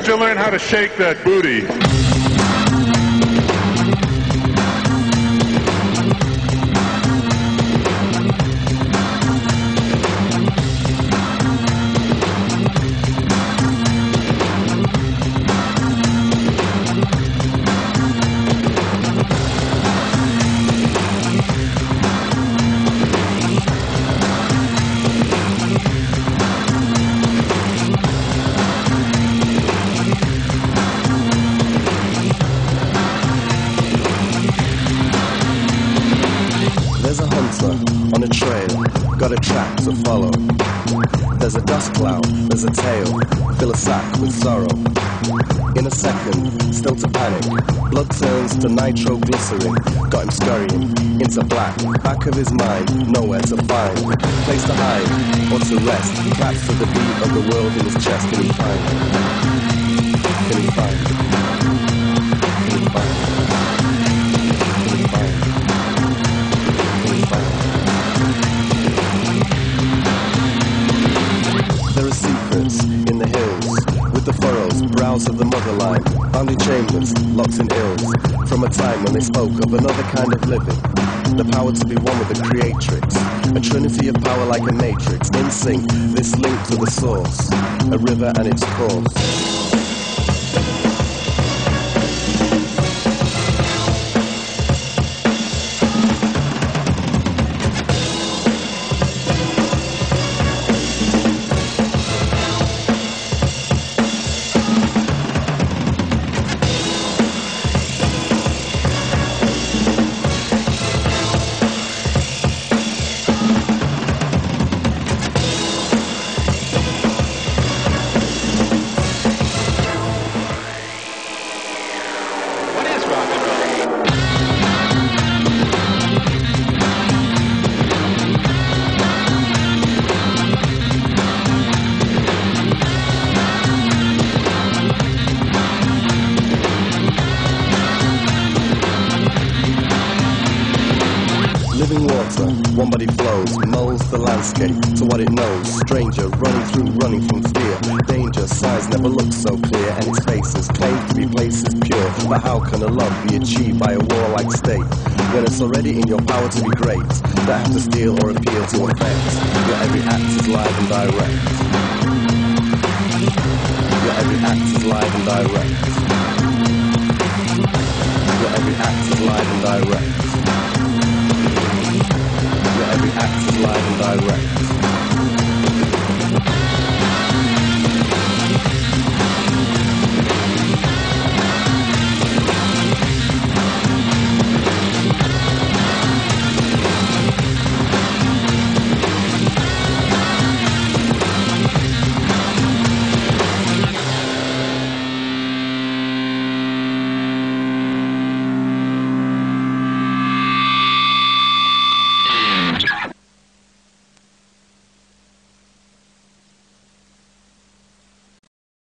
don't you learn how to shake that booty? There's a hunter on a trail, got a track to follow. There's a dust cloud, there's a tail, fill a sack with sorrow. In a second, still to panic, blood turns to nitroglycerin. Got him scurrying into black, back of his mind, nowhere to find. Place to hide, or to rest, claps to the beat of the world in his chest. Can he find it? Can he find it? Can he find it? Can he find it? There are secrets in the hills, with the furrows, brows of the motherline, found in chambers, locked in ills, from a time when they spoke of another kind of living, the power to be one with the creatrix, a trinity of power like a matrix, in sync, this link to the source, a river and its course. Living water, one body flows, molds the landscape to what it knows. Stranger, running through, running from fear. Danger, size never looks so clear, and its faces claim to be places pure. But how can a love be achieved by a warlike state, when it's already in your power to be great? Don't have to steal or appeal to affect. Your every act is live and direct. Your every act is live and direct. Your every act is live and direct. Every act is live and direct.